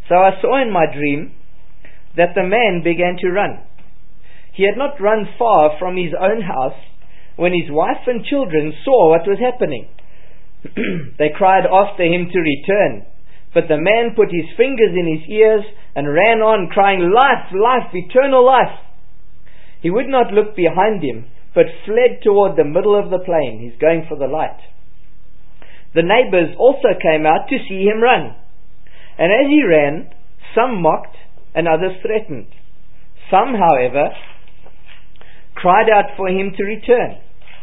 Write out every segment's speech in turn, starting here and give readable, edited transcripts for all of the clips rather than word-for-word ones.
So I saw in my dream that the man began to run. He had not run far from his own house when his wife and children saw what was happening. They cried after him to return, but the man put his fingers in his ears and ran on, crying, "Life, life, eternal life!" He would not look behind him, but fled toward the middle of the plain. He's going for the light. The neighbors also came out to see him run. And as he ran, some mocked and others threatened. Some, however, cried out for him to return.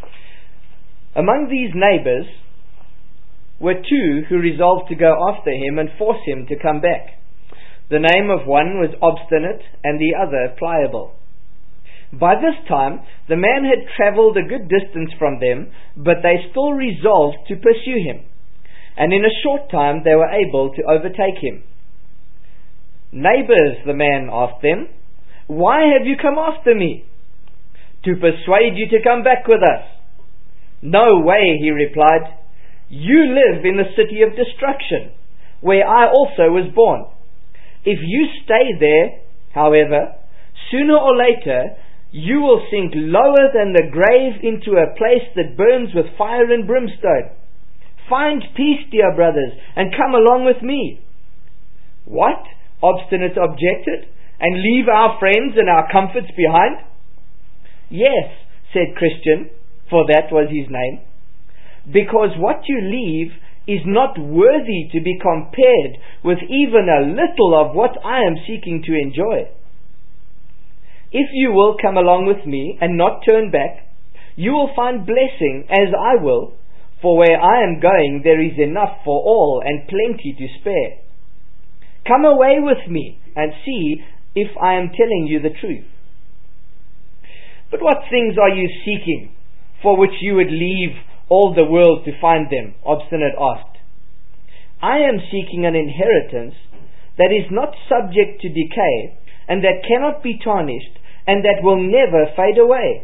Among these neighbors were two who resolved to go after him and force him to come back. The name of one was Obstinate and the other Pliable. By this time, the man had travelled a good distance from them, but they still resolved to pursue him. And in a short time they were able to overtake him. "Neighbors," the man asked them, "why have you come after me?" "To persuade you to come back with us." "No way," he replied. "You live in the city of destruction, where I also was born. If you stay there, however, sooner or later you will sink lower than the grave into a place that burns with fire and brimstone. Find peace, dear brothers, and come along with me." "What?" Obstinate objected. "And leave our friends and our comforts behind?" "Yes," said Christian, for that was his name, "because what you leave is not worthy to be compared with even a little of what I am seeking to enjoy. If you will come along with me and not turn back, you will find blessing as I will, for where I am going there is enough for all and plenty to spare. Come away with me and see if I am telling you the truth." "But what things are you seeking, for which you would leave all the world to find them?" Obstinate asked. "I am seeking an inheritance that is not subject to decay, and that cannot be tarnished, and that will never fade away.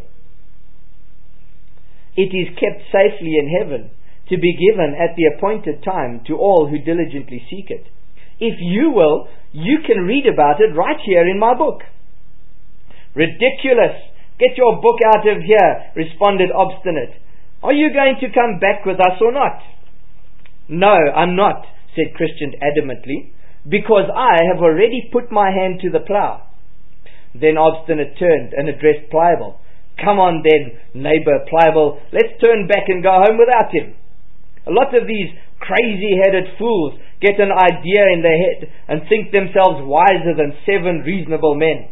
It is kept safely in heaven, to be given at the appointed time to all who diligently seek it. If you will, you can read about it right here in my book." "Ridiculous! Get your book out of here," responded Obstinate. "Are you going to come back with us or not?" "No, I'm not," said Christian adamantly, "because I have already put my hand to the plough." Then Obstinate turned and addressed Pliable. "Come on then, neighbor Pliable, let's turn back and go home without him. A lot of these crazy-headed fools get an idea in their head and think themselves wiser than 7 reasonable men."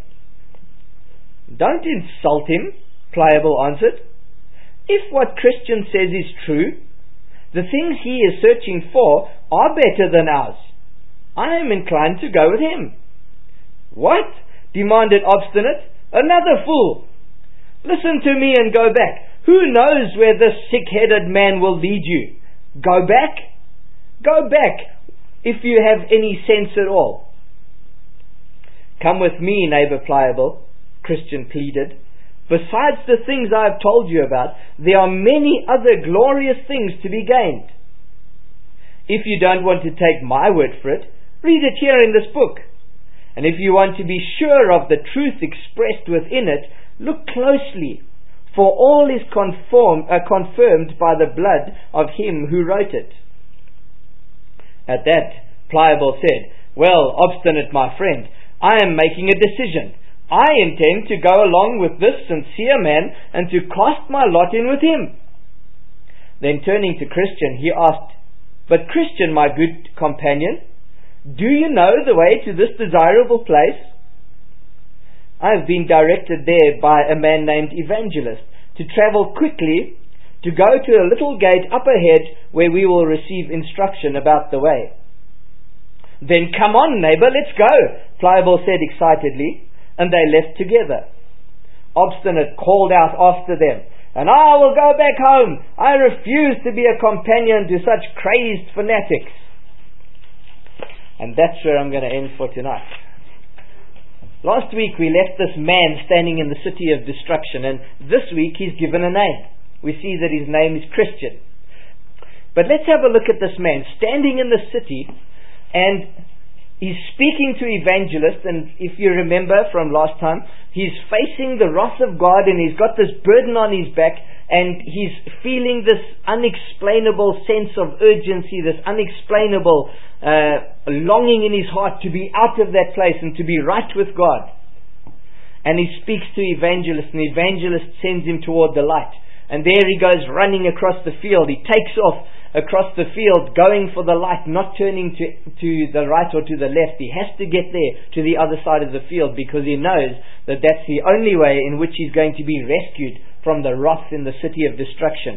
"Don't insult him," Pliable answered. "If what Christian says is true, the things he is searching for are better than ours. I am inclined to go with him." "What?" demanded Obstinate. "Another fool! Listen to me and go back. Who knows where this sick-headed man will lead you? Go back? Go back, if you have any sense at all." "Come with me, neighbor Pliable," Christian pleaded. "Besides the things I have told you about, there are many other glorious things to be gained. If you don't want to take my word for it, read it here in this book. And if you want to be sure of the truth expressed within it, look closely, for all is confirmed by the blood of him who wrote it." At that, Pliable said, "Well, Obstinate, my friend, I am making a decision. I intend to go along with this sincere man and to cast my lot in with him." Then turning to Christian, he asked, "But Christian, my good companion, do you know the way to this desirable place?" "I have been directed there by a man named Evangelist, to travel quickly, to go to a little gate up ahead where we will receive instruction about the way." "Then come on, neighbor, let's go," Pliable said excitedly, and they left together. Obstinate called out after them, "And I will go back home. I refuse to be a companion to such crazed fanatics." And that's where I'm going to end for tonight. Last week we left this man standing in the city of destruction, and this week he's given a name. We see that his name is Christian. But let's have a look at this man standing in the city, and He's speaking to Evangelist, and if you remember from last time, he's facing the wrath of God, and he's got this burden on his back, and he's feeling this unexplainable sense of urgency, this unexplainable longing in his heart to be out of that place and to be right with God. And he speaks to Evangelist, and Evangelist sends him toward the light. And there he goes running across the field. He takes off across the field, going for the light, not turning to the right or to the left. He has to get there to the other side of the field, because he knows that that's the only way in which he's going to be rescued from the wrath in the city of destruction.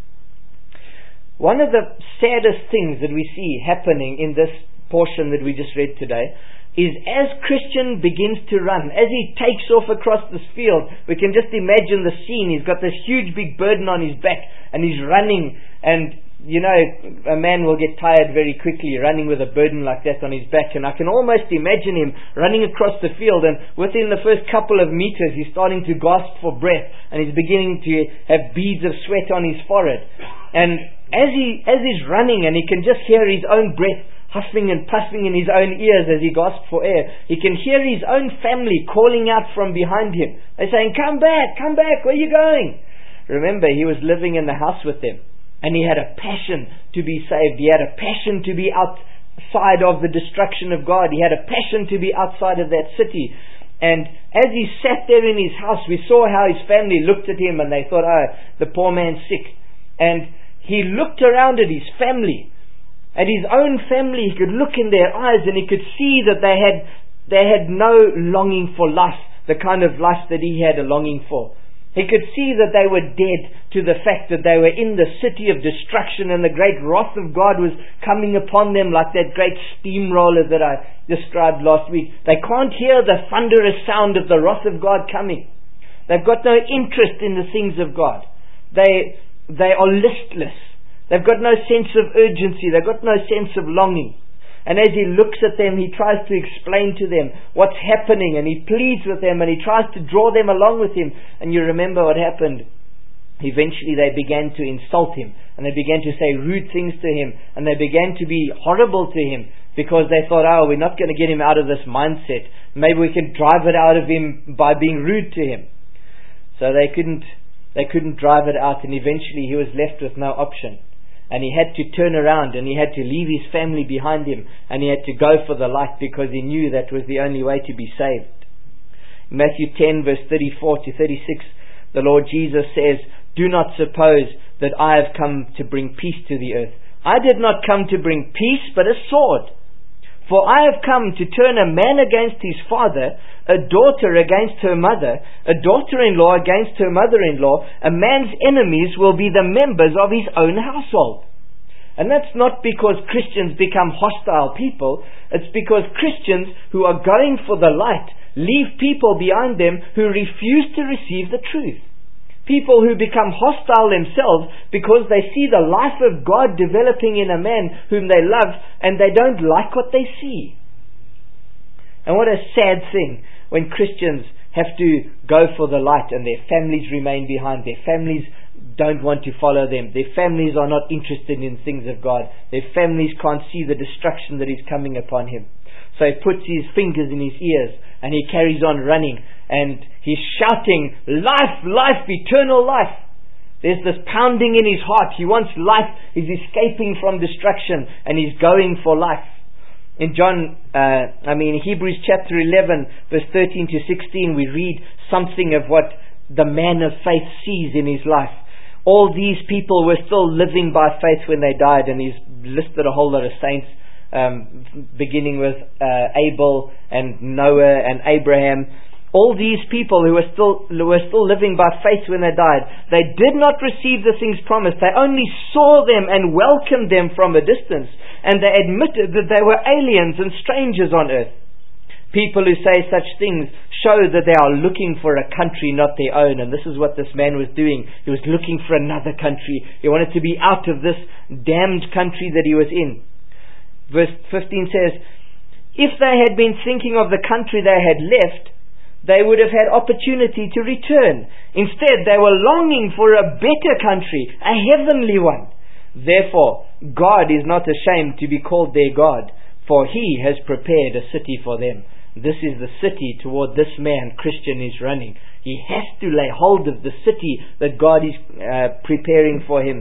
One of the saddest things that we see happening in this portion that we just read today is, as Christian begins to run, as he takes off across this field, we can just imagine the scene. He's got this huge big burden on his back, and he's running, and you know, a man will get tired very quickly running with a burden like that on his back. And I can almost imagine him running across the field, and within the first couple of meters he's starting to gasp for breath, and he's beginning to have beads of sweat on his forehead. And as he's running, and he can just hear his own breath huffing and puffing in his own ears as he gasps for air, he can hear his own family calling out from behind him. They're saying, come back, where are you going? Remember, he was living in the house with them. And he had a passion to be saved. He had a passion to be outside of the destruction of God. He had a passion to be outside of that city. And as he sat there in his house, we saw how his family looked at him, and they thought, oh, the poor man's sick. And he looked around at his family, at his own family. He could look in their eyes, and he could see that they had no longing for life, the kind of life that he had a longing for. He could see that they were dead to the fact that they were in the city of destruction, and the great wrath of God was coming upon them like that great steamroller that I described last week. They can't hear the thunderous sound of the wrath of God coming. They've got no interest in the things of God. They are listless. They've got no sense of urgency. They've got no sense of longing. And as he looks at them, he tries to explain to them what's happening, and he pleads with them, and he tries to draw them along with him. And you remember what happened. Eventually they began to insult him, and they began to say rude things to him, and they began to be horrible to him, because they thought, oh, we're not going to get him out of this mindset. Maybe we can drive it out of him by being rude to him. So they couldn't drive it out, and eventually he was left with no option. And he had to turn around, and he had to leave his family behind him, and he had to go for the light, because he knew that was the only way to be saved. In Matthew 10 verse 34 to 36, the Lord Jesus says, do not suppose that I have come to bring peace to the earth. I did not come to bring peace, but a sword. For I have come to turn a man against his father, a daughter against her mother, a daughter-in-law against her mother-in-law. A man's enemies will be the members of his own household. And that's not because Christians become hostile people. It's because Christians who are going for the light leave people behind them who refuse to receive the truth. People who become hostile themselves because they see the life of God developing in a man whom they love, and they don't like what they see. And what a sad thing when Christians have to go for the light and their families remain behind. Their families don't want to follow them. Their families are not interested in things of God. Their families can't see the destruction that is coming upon him. So he puts his fingers in his ears, and he carries on running, and he's shouting, life, life, eternal life. There's this pounding in his heart. He wants life. He's escaping from destruction, and he's going for life. In Hebrews chapter 11 verse 13 to 16, we read something of what the man of faith sees in his life. All these people were still living by faith when they died, and he's listed a whole lot of saints, beginning with Abel and Noah and Abraham. All these people who were still living by faith when they died, they did not receive the things promised. They only saw them and welcomed them from a distance, and they admitted that they were aliens and strangers on earth. People who say such things show that they are looking for a country not their own, and this is what this man was doing. He was looking for another country. He wanted to be out of this damned country that he was in. Verse 15 says, if they had been thinking of the country they had left, they would have had opportunity to return. Instead, they were longing for a better country, a heavenly one. Therefore, God is not ashamed to be called their God, for He has prepared a city for them. This is the city toward this man Christian is running. He has to lay hold of the city that God is preparing for him.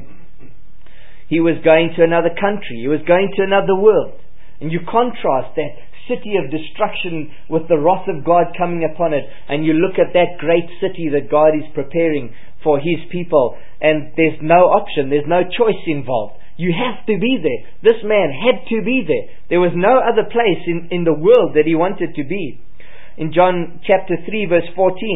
He was going to another country. He was going to another world. And you contrast that city of destruction with the wrath of God coming upon it, and you look at that great city that God is preparing for His people, and there's no option, there's no choice involved. You have to be there. This man had to be there. There was no other place in the world that he wanted to be. In John chapter 3 verse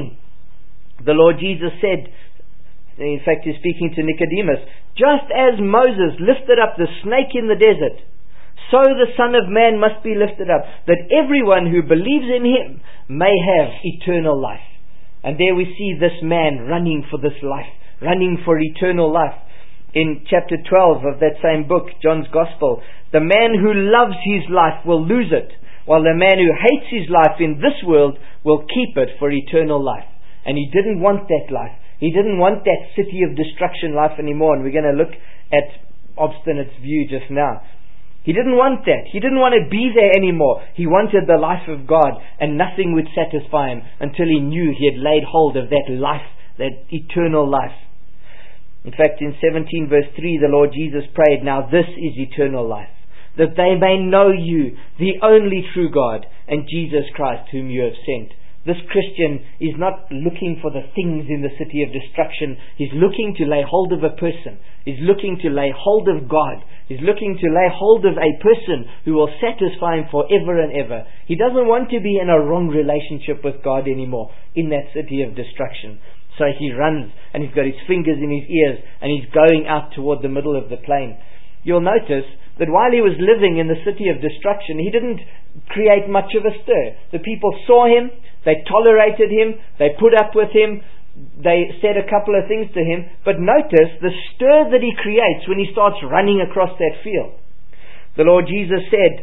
14, the Lord Jesus said, in fact He's speaking to Nicodemus, just as Moses lifted up the snake in the desert, so the Son of Man must be lifted up, that everyone who believes in Him may have eternal life. And there we see this man running for this life, running for eternal life. In chapter 12 of that same book, John's Gospel, the man who loves his life will lose it, while the man who hates his life in this world will keep it for eternal life. And he didn't want that life. He didn't want that city of destruction life anymore. And we're going to look at Obstinate's view just now. He didn't want that. He didn't want to be there anymore. He wanted the life of God, and nothing would satisfy him until he knew he had laid hold of that life, that eternal life. In fact, in 17 verse 3, the Lord Jesus prayed, now this is eternal life, that they may know you, the only true God, and Jesus Christ whom you have sent. This Christian is not looking for the things in the city of destruction. He's looking to lay hold of a person. He's looking to lay hold of God. He's looking to lay hold of a person who will satisfy him forever and ever. He doesn't want to be in a wrong relationship with God anymore in that city of destruction. So he runs, and he's got his fingers in his ears, and he's going out toward the middle of the plain. You'll notice that while he was living in the city of destruction, he didn't create much of a stir. The people saw him, they tolerated him, they put up with him, they said a couple of things to him, but notice the stir that he creates when he starts running across that field. The Lord Jesus said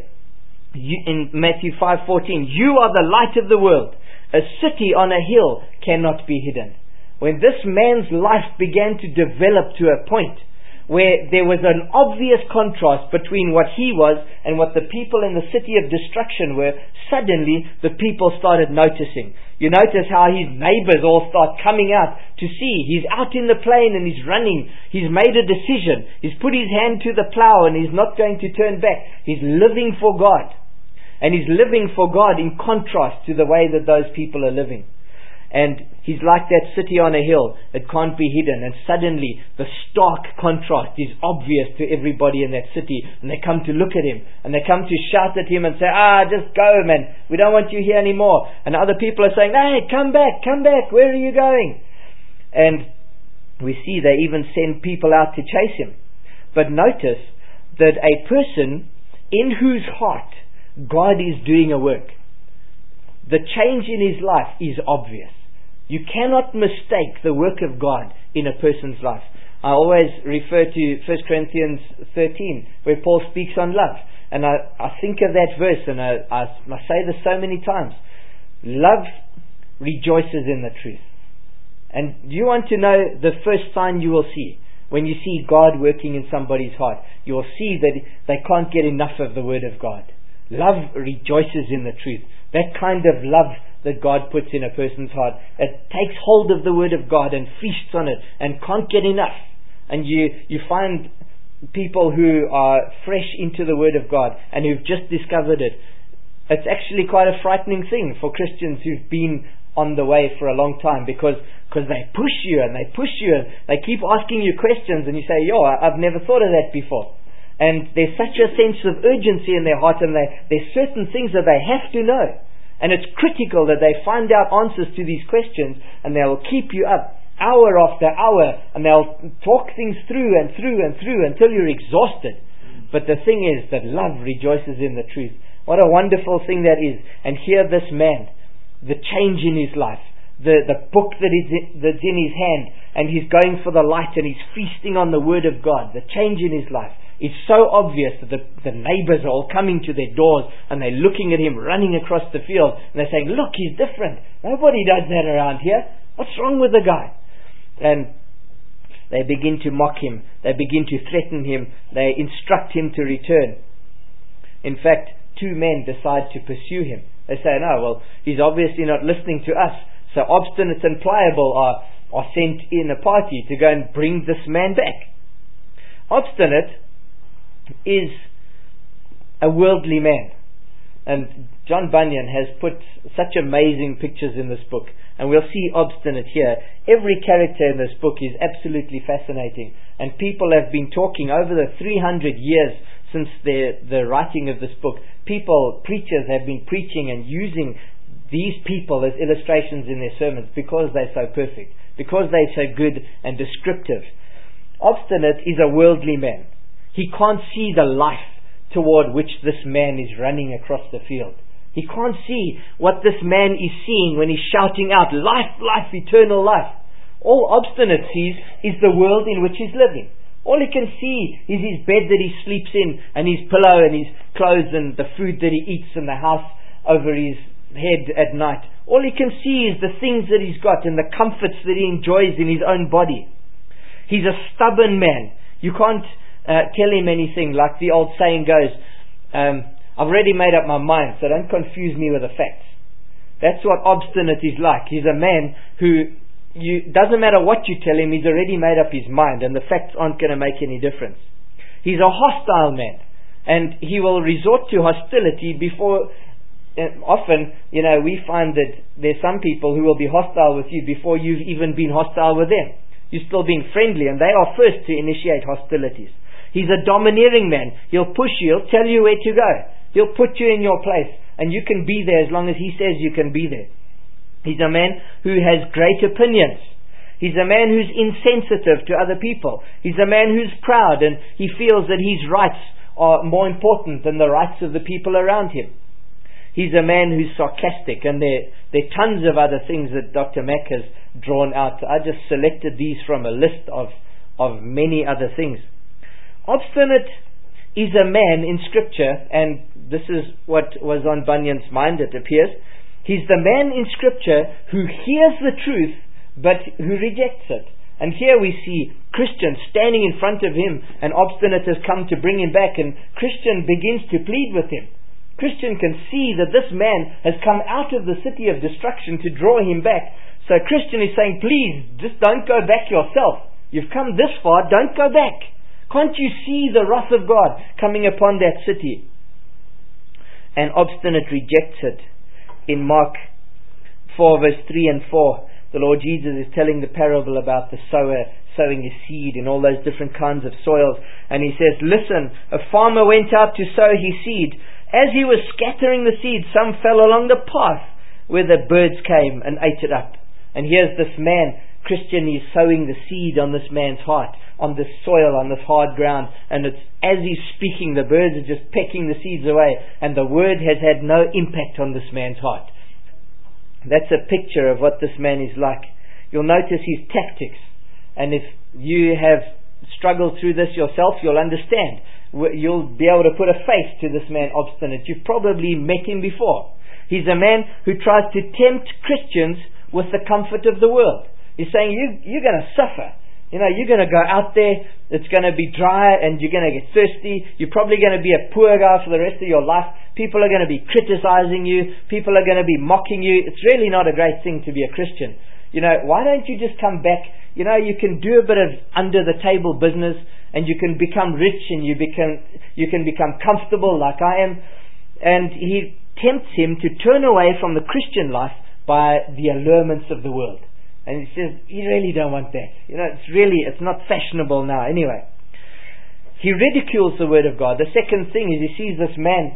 in Matthew 5:14, you are the light of the world. A city on a hill cannot be hidden. When this man's life began to develop to a point where there was an obvious contrast between what he was and what the people in the city of destruction were, suddenly the people started noticing. You notice how his neighbors all start coming out to see. He's out in the plain and he's running. He's made a decision. He's put his hand to the plow and he's not going to turn back. He's living for God. And he's living for God in contrast to the way that those people are living. And he's like that city on a hill that can't be hidden, and suddenly the stark contrast is obvious to everybody in that city, and they come to look at him, and they come to shout at him and say, just go, man, we don't want you here anymore. And other people are saying, hey, come back, where are you going? And we see they even send people out to chase him. But notice that a person in whose heart God is doing a work, the change in his life is obvious. You cannot mistake the work of God in a person's life. I always refer to 1 Corinthians 13, where Paul speaks on love. And I think of that verse, and I say this so many times. Love rejoices in the truth. And do you want to know the first sign you will see? When you see God working in somebody's heart, you will see that they can't get enough of the Word of God. Love rejoices in the truth. That kind of love that God puts in a person's heart, that takes hold of the Word of God and feasts on it and can't get enough. And you find people who are fresh into the Word of God and who've just discovered it. It's actually quite a frightening thing for Christians who've been on the way for a long time, because they push you and they keep asking you questions, and you say, I've never thought of that before. And there's such a sense of urgency in their heart, and there's certain things that they have to know. And it's critical that they find out answers to these questions, and they'll keep you up hour after hour, and they'll talk things through and through and through until you're exhausted. But the thing is that love rejoices in the truth. What a wonderful thing that is. And here this man, the change in his life, the book that's in his hand, and he's going for the light and he's feasting on the Word of God, the change in his life. It's so obvious that the neighbors are all coming to their doors and they're looking at him running across the field, and they're saying, look, he's different. Nobody does that around here. What's wrong with the guy? And they begin to mock him. They begin to threaten him. They instruct him to return. In fact, two men decide to pursue him. They say, no, well, he's obviously not listening to us. So Obstinate and Pliable are sent in a party to go and bring this man back. Obstinate is a worldly man. And John Bunyan has put such amazing pictures in this book. And we'll see Obstinate here. Every character in this book is absolutely fascinating. And people have been talking over the 300 years since the writing of this book. Preachers have been preaching and using these people as illustrations in their sermons because they're so perfect, because they're so good and descriptive. Obstinate is a worldly man. He can't see the life toward which this man is running across the field. He can't see what this man is seeing when he's shouting out, life, life, eternal life. All Obstinate sees is the world in which he's living. All he can see is his bed that he sleeps in, and his pillow and his clothes and the food that he eats and the house over his head at night. All he can see is the things that he's got and the comforts that he enjoys in his own body. He's a stubborn man. You can't tell him anything. Like the old saying goes, I've already made up my mind, so don't confuse me with the facts. That's what Obstinate is like. He's a man who doesn't matter what you tell him, he's already made up his mind, and the facts aren't going to make any difference. He's a hostile man, and he will resort to hostility before. Often, we find that there's some people who will be hostile with you before you've even been hostile with them. You're still being friendly, and they are first to initiate hostilities. He's a domineering man. He'll push you. He'll tell you where to go. He'll put you in your place, and you can be there as long as he says you can be there. He's a man who has great opinions. He's a man who's insensitive to other people. He's a man who's proud, and he feels that his rights are more important than the rights of the people around him. He's a man who's sarcastic, and there are tons of other things that Dr. Mack has drawn out. I just selected these from a list of many other things. Obstinate is a man in Scripture, and this is what was on Bunyan's mind, it appears. He's the man in Scripture who hears the truth, but who rejects it. And here we see Christian standing in front of him, and Obstinate has come to bring him back, and Christian begins to plead with him. Christian can see that this man has come out of the city of destruction to draw him back. So Christian is saying, please, just don't go back yourself. You've come this far, don't go back. Can't you see the wrath of God coming upon that city? And Obstinate rejects it. In Mark 4 verse 3 and 4, the Lord Jesus is telling the parable about the sower sowing his seed in all those different kinds of soils. And he says, listen, a farmer went out to sow his seed. As he was scattering the seed, some fell along the path where the birds came and ate it up. And here's this man, Christian, is sowing the seed on this man's heart, on this soil, on this hard ground. And it's as he's speaking, the birds are just pecking the seeds away, and the word has had no impact on this man's heart. That's a picture of what this man is like. You'll notice his tactics. And if you have struggled through this yourself, you'll understand. You'll be able to put a face to this man Obstinate. You've probably met him before. He's a man who tries to tempt Christians with the comfort of the world. He's saying, you're going to suffer. You're going to go out there, it's going to be dry, and you're going to get thirsty. You're probably going to be a poor guy for the rest of your life. People are going to be criticizing you. People are going to be mocking you. It's really not a great thing to be a Christian. Why don't you just come back? You can do a bit of under the table business, and you can become rich, and you can become comfortable like I am. And he tempts him to turn away from the Christian life by the allurements of the world. And he says, you really don't want that. It's not fashionable now. Anyway, he ridicules the word of God. The second thing is he sees this man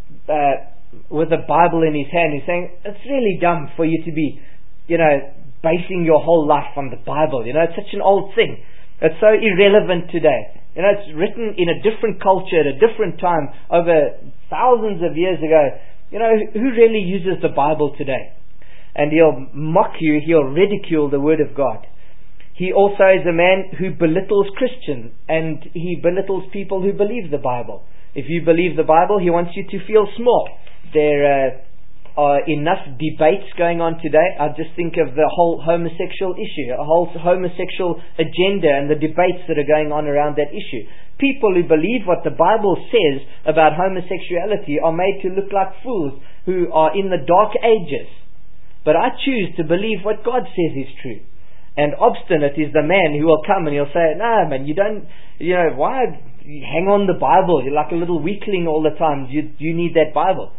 with a Bible in his hand. He's saying, it's really dumb for you to be, basing your whole life on the Bible. It's such an old thing. It's so irrelevant today. It's written in a different culture at a different time over thousands of years ago. Who really uses the Bible today? And he'll mock you, he'll ridicule the Word of God. He also is a man who belittles Christians, and he belittles people who believe the Bible. If you believe the Bible, he wants you to feel small. enough debates going on today. I just think of the whole homosexual issue, a whole homosexual agenda and the debates that are going on around that issue. People who believe what the Bible says about homosexuality are made to look like fools who are in the dark ages. But I choose to believe what God says is true. And obstinate is the man who will come and he'll say, no man, you don't, why hang on the Bible? You're like a little weakling all the time. You need that Bible.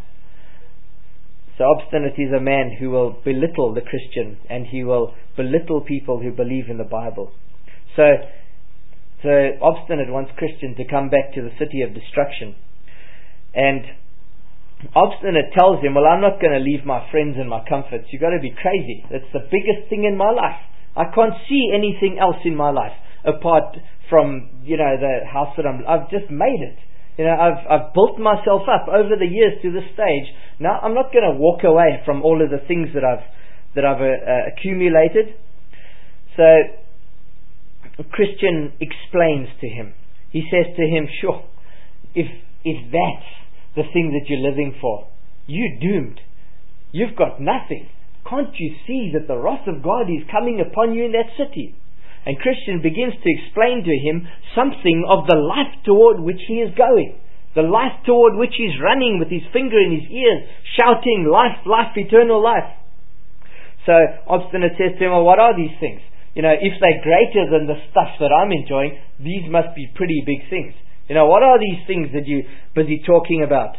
So obstinate is a man who will belittle the Christian, and he will belittle people who believe in the Bible. So obstinate wants Christian to come back to the city of destruction. And obstinate tells him, well, I'm not going to leave my friends and my comforts. You've got to be crazy. That's the biggest thing in my life. I can't see anything else in my life apart from, the house that I've just made it. I've built myself up over the years to this stage. Now I'm not going to walk away from all of the things that I've accumulated. So Christian explains to him. He says to him, sure, if that's the thing that you're living for, you're doomed. You've got nothing. Can't you see that the wrath of God is coming upon you in that city? And Christian begins to explain to him something of the life toward which he is going. The life toward which he's running with his finger in his ears, shouting, life, life, eternal life. So obstinate says to him, well, what are these things? If they're greater than the stuff that I'm enjoying, these must be pretty big things. What are these things that you're busy talking about?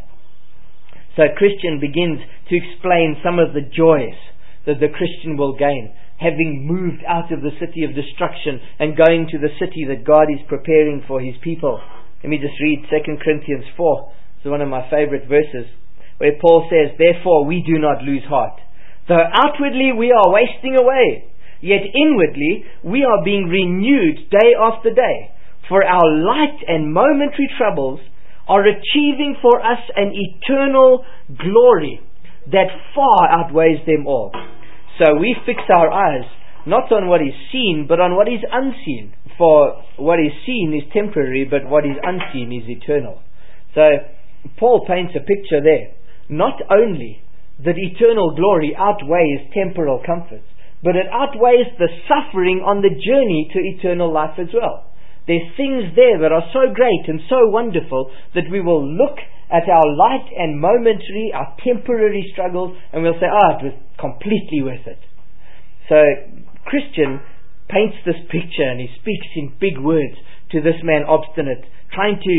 So Christian begins to explain some of the joys that the Christian will gain, having moved out of the city of destruction and going to the city that God is preparing for His people. Let me just read 2 Corinthians 4. It's one of my favorite verses, where Paul says, therefore we do not lose heart. Though outwardly we are wasting away, yet inwardly we are being renewed day after day. For our light and momentary troubles are achieving for us an eternal glory that far outweighs them all. So we fix our eyes not on what is seen, but on what is unseen. For what is seen is temporary, but what is unseen is eternal. So Paul paints a picture there. Not only that eternal glory outweighs temporal comforts, but it outweighs the suffering on the journey to eternal life as well. There's things there that are so great and so wonderful that we will look at our light and momentary, our temporary struggles, and we'll say, it was completely worth it. So Christian paints this picture, and he speaks in big words to this man obstinate, trying to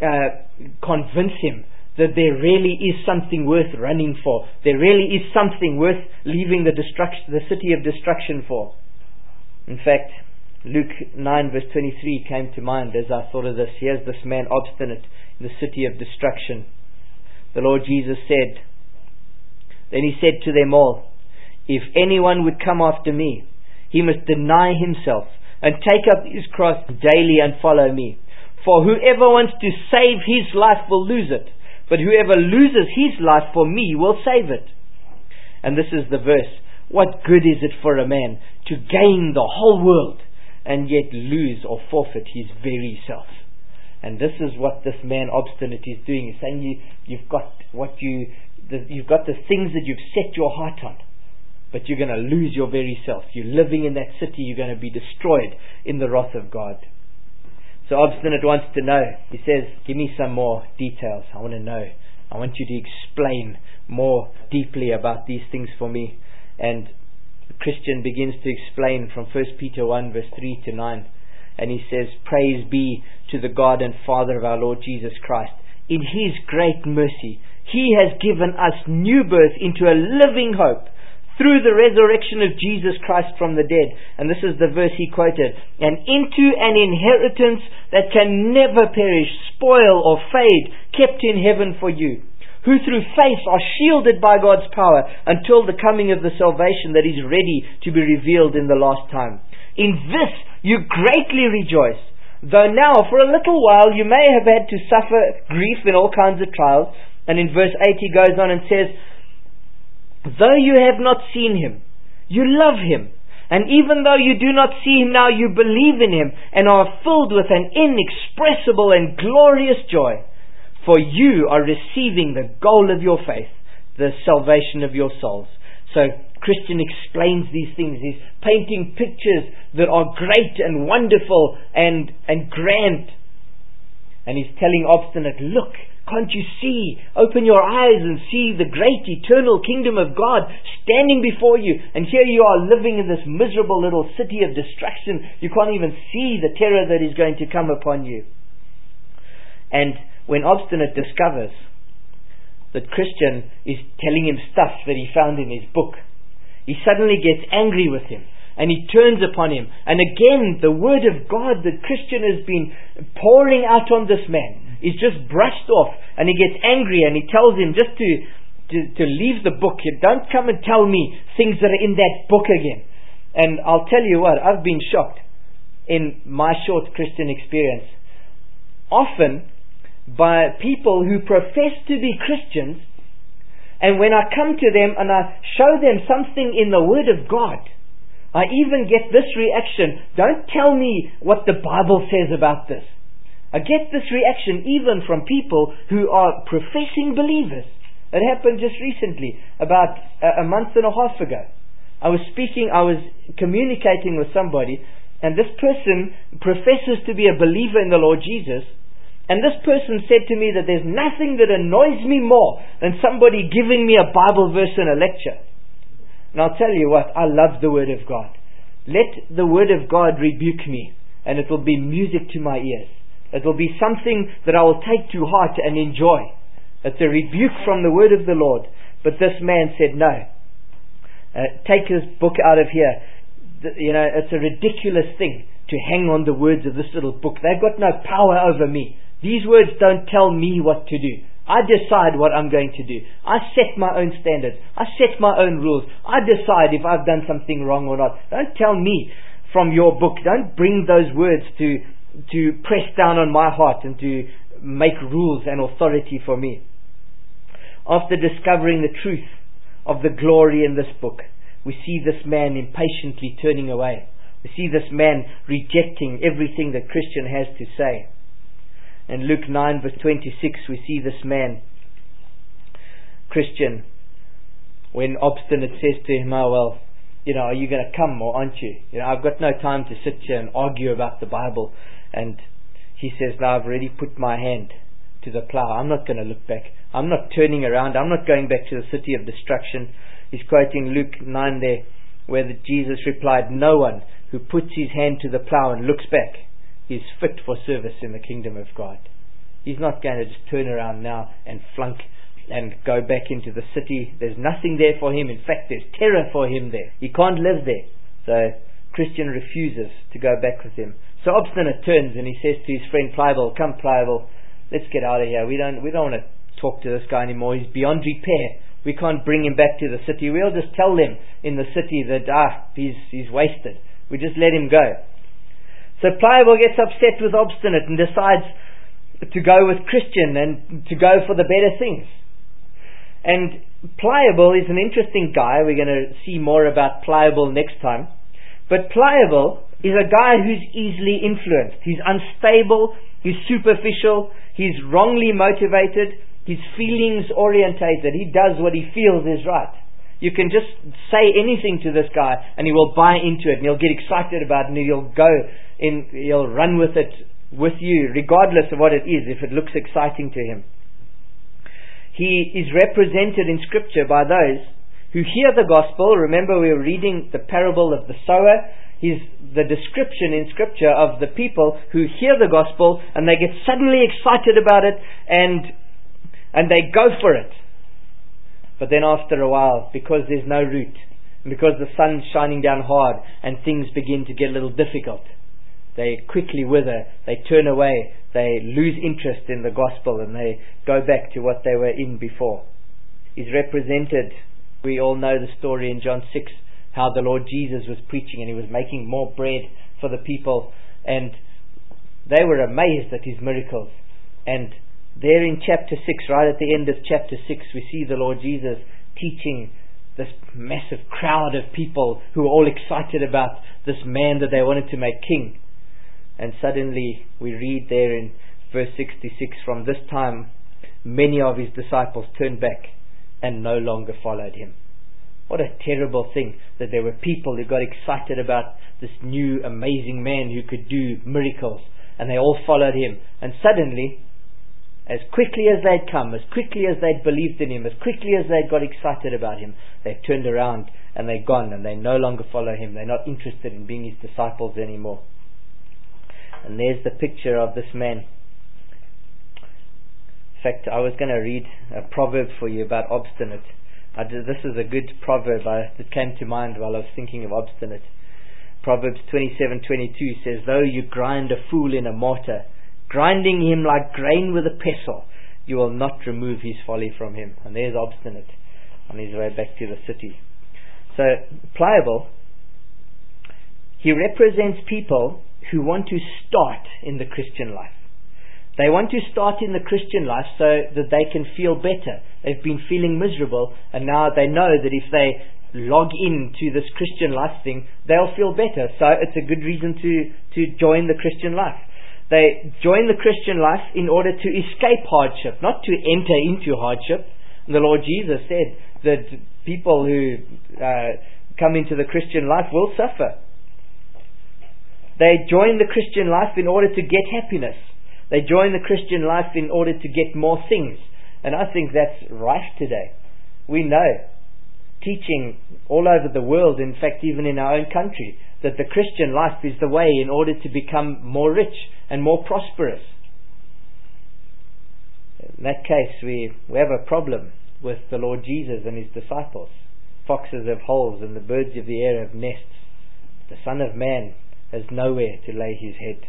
convince him that there really is something worth running for. There really is something worth leaving the city of destruction for. In fact, Luke 9 verse 23 came to mind as I thought of this. Here's this man obstinate in the city of destruction. The Lord Jesus said, then He said to them all, if anyone would come after me, he must deny himself and take up his cross daily and follow me. For whoever wants to save his life will lose it, but whoever loses his life for me will save it. And this is the verse. What good is it for a man to gain the whole world and yet lose or forfeit his very self? And this is what this man obstinate is doing. He's saying you've got the things that you've set your heart on, but you're going to lose your very self. You're living in that city, you're going to be destroyed in the wrath of God. So obstinate wants to know. He says, give me some more details. I want to know. I want you to explain more deeply about these things for me. And the Christian begins to explain from 1 Peter 1 verse 3 to 9. And he says, praise be to the God and Father of our Lord Jesus Christ. In His great mercy, He has given us new birth into a living hope through the resurrection of Jesus Christ from the dead. And this is the verse he quoted. And into an inheritance that can never perish, spoil or fade, kept in heaven for you, who through faith are shielded by God's power until the coming of the salvation that is ready to be revealed in the last time. In this you greatly rejoice, though now for a little while you may have had to suffer grief in all kinds of trials. And in verse 8 he goes on and says, though you have not seen Him, you love Him. And even though you do not see Him now, you believe in Him and are filled with an inexpressible and glorious joy. For you are receiving the goal of your faith, the salvation of your souls. So Christian explains these things. He's painting pictures that are great and wonderful and grand. And he's telling Obstinate, look, can't you see? Open your eyes and see the great eternal kingdom of God standing before you. And here you are living in this miserable little city of destruction. You can't even see the terror that is going to come upon you. And when Obstinate discovers that Christian is telling him stuff that he found in his book, he suddenly gets angry with him. And he turns upon him. And again, the word of God that Christian has been pouring out on this man is just brushed off. And he gets angry and he tells him just to leave the book. Don't come and tell me things that are in that book again. And I'll tell you what, I've been shocked in my short Christian experience. Often by people who profess to be Christians, and when I come to them and I show them something in the Word of God, I even get this reaction, don't tell me what the Bible says about this. I get this reaction even from people who are professing believers. It happened just recently, about a month and a half ago. I was communicating with somebody, and this person professes to be a believer in the Lord Jesus, and this person said to me that there's nothing that annoys me more than somebody giving me a Bible verse in a lecture. And I'll tell you what, I love the Word of God. Let the Word of God rebuke me, and it will be music to my ears. It will be something that I will take to heart and enjoy. It's a rebuke from the Word of the Lord. But this man said, no, take this book out of here. It's a ridiculous thing to hang on the words of this little book. They've got no power over me. These words don't tell me what to do. I decide what I'm going to do. I set my own standards. I set my own rules. I decide if I've done something wrong or not. Don't tell me from your book. Don't bring those words to press down on my heart and to make rules and authority for me. After discovering the truth of the glory in this book, we see this man impatiently turning away. We see this man rejecting everything that Christian has to say. In Luke 9 verse 26 we see this man, Christian, when Obstinate says to him, oh well, are you going to come or aren't you? I've got no time to sit here and argue about the Bible. And he says, no, I've already put my hand to the plow. I'm not going to look back. I'm not turning around. I'm not going back to the city of destruction. He's quoting Luke 9 there, where Jesus replied, no one who puts his hand to the plow and looks back is fit for service in the kingdom of God. He's not going to just turn around now and flunk and go back into the city. There's nothing there for him. In fact, there's terror for him there. He can't live there. So Christian refuses to go back with him. So Obstinate turns and he says to his friend Pliable, come Pliable, let's get out of here. We don't want to talk to this guy anymore. He's beyond repair. We can't bring him back to the city. We'll just tell them in the city that he's wasted. We just let him go. So Pliable gets upset with Obstinate and decides to go with Christian and to go for the better things. And Pliable is an interesting guy. We're going to see more about Pliable next time. But Pliable is a guy who's easily influenced. He's unstable, he's superficial, he's wrongly motivated, he's feelings orientated. He does what he feels is right. You can just say anything to this guy and he will buy into it and he'll get excited about it and he'll run with it with you regardless of what it is, if it looks exciting to him. He is represented in Scripture by those who hear the gospel. Remember, we were reading the parable of the sower. He's the description in Scripture of the people who hear the gospel and they get suddenly excited about it and they go for it. But then after a while, because there's no root, and because the sun's shining down hard and things begin to get a little difficult, they quickly wither, they turn away, they lose interest in the gospel and they go back to what they were in before. He's represented, we all know the story in John 6, how the Lord Jesus was preaching and he was making more bread for the people and they were amazed at his miracles. And there in chapter 6, right at the end of chapter 6, we see the Lord Jesus teaching this massive crowd of people who were all excited about this man that they wanted to make king. And suddenly we read there in verse 66, from this time many of his disciples turned back and no longer followed him. What a terrible thing that there were people who got excited about this new amazing man who could do miracles, and they all followed him. And suddenly, as quickly as they'd come, as quickly as they'd believed in him, as quickly as they'd got excited about him, they turned around and they're gone, and they no longer follow him. They're not interested in being his disciples anymore. And there's the picture of this man. In fact, I was going to read a proverb for you about obstinate. This is a good proverb that came to mind while I was thinking of obstinate. Proverbs 27:22 says, "Though you grind a fool in a mortar, grinding him like grain with a pestle, you will not remove his folly from him." And there's obstinate on his way back to the city. So, pliable, he represents people who want to start in the Christian life. They want to start in the Christian life so that they can feel better. They've been feeling miserable, and now they know that if they log into this Christian life thing, they'll feel better. So it's a good reason to join the Christian life. They join the Christian life in order to escape hardship, not to enter into hardship. And the Lord Jesus said that people who come into the Christian life will suffer. They join the Christian life in order to get happiness. They join the Christian life in order to get more things. And I think that's rife today. We know, teaching all over the world, in fact even in our own country, that the Christian life is the way in order to become more rich and more prosperous. In that case, we have a problem with the Lord Jesus and his disciples. Foxes have holes and the birds of the air have nests. The Son of Man has nowhere to lay his head.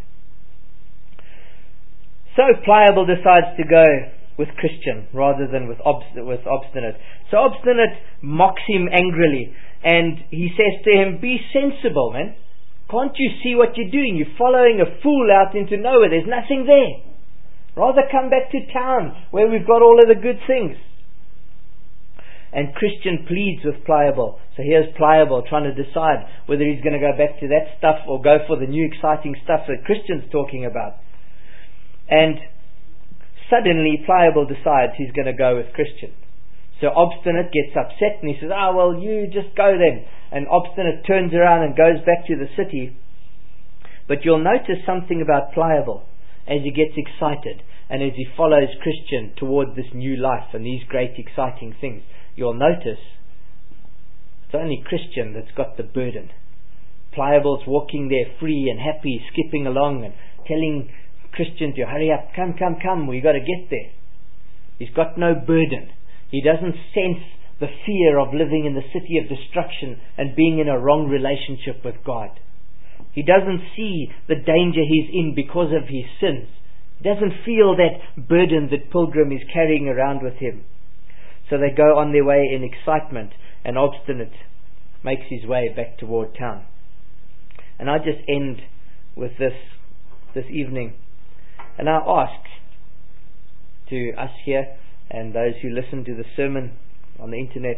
So pliable decides to go with Christian rather than with obstinate. So obstinate mocks him angrily, and he says to him, "Be sensible, man. Can't you see what you're doing? You're following a fool out into nowhere. There's nothing there. Rather come back to town where we've got all of the good things." And Christian pleads with pliable. So here's pliable trying to decide whether he's going to go back to that stuff or go for the new exciting stuff that Christian's talking about. And suddenly pliable decides he's going to go with Christian. So obstinate gets upset and he says, well, you just go then. And obstinate turns around and goes back to the city. But you'll notice something about pliable as he gets excited and as he follows Christian toward this new life and these great exciting things. You'll notice it's only Christian that's got the burden. Pliable's walking there free and happy, skipping along and telling Christian to hurry up, come, we got to get there. He's got no burden. He doesn't sense the fear of living in the city of destruction and being in a wrong relationship with God. He doesn't see the danger he's in because of his sins. He doesn't feel that burden that Pilgrim is carrying around with him. So they go on their way in excitement, and obstinate makes his way back toward town. And I just end with this evening. And I ask to us here and those who listen to the sermon on the internet,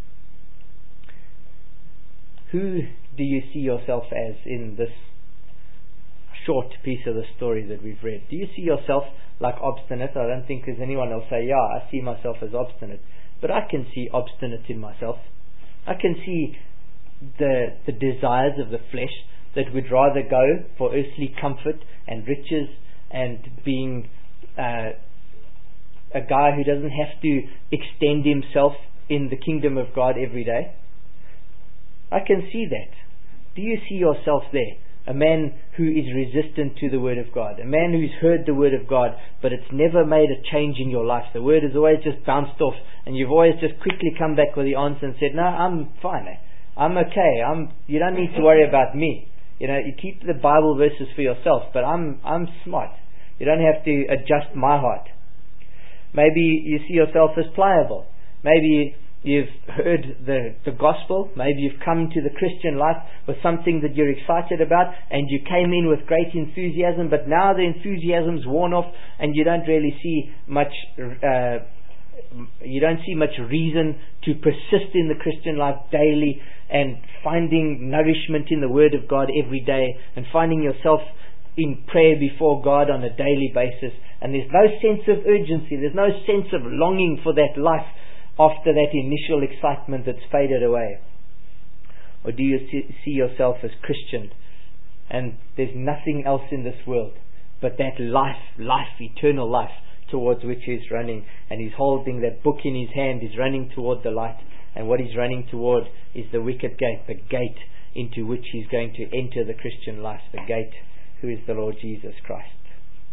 who do you see yourself as in this short piece of the story that we've read? Do you see yourself like obstinate? I don't think there's anyone who'll say, yeah, I see myself as obstinate. But I can see obstinate in myself. I can see the desires of the flesh that would rather go for earthly comfort and riches and being a guy who doesn't have to extend himself in the kingdom of God every day. I can see that. Do you see yourself there? A man who is resistant to the Word of God. A man who's heard the Word of God, but it's never made a change in your life. The Word has always just bounced off, and you've always just quickly come back with the answer and said, no, I'm fine. I'm okay. You don't need to worry about me. You keep the Bible verses for yourself, but I'm smart. You don't have to adjust my heart. Maybe you see yourself as pliable. Maybe you've heard the gospel. Maybe you've come to the Christian life with something that you're excited about, and you came in with great enthusiasm, but now the enthusiasm's worn off and you don't really see much reason to persist in the Christian life daily and finding nourishment in the Word of God every day and finding yourself in prayer before God on a daily basis, and there's no sense of urgency, there's no sense of longing for that life after that initial excitement that's faded away? Or do you see yourself as Christian and there's nothing else in this world but that life, eternal life towards which he's running, and he's holding that book in his hand, he's running toward the light, and what he's running toward is the wicket gate, the gate into which he's going to enter the Christian life, the gate who is the Lord Jesus Christ.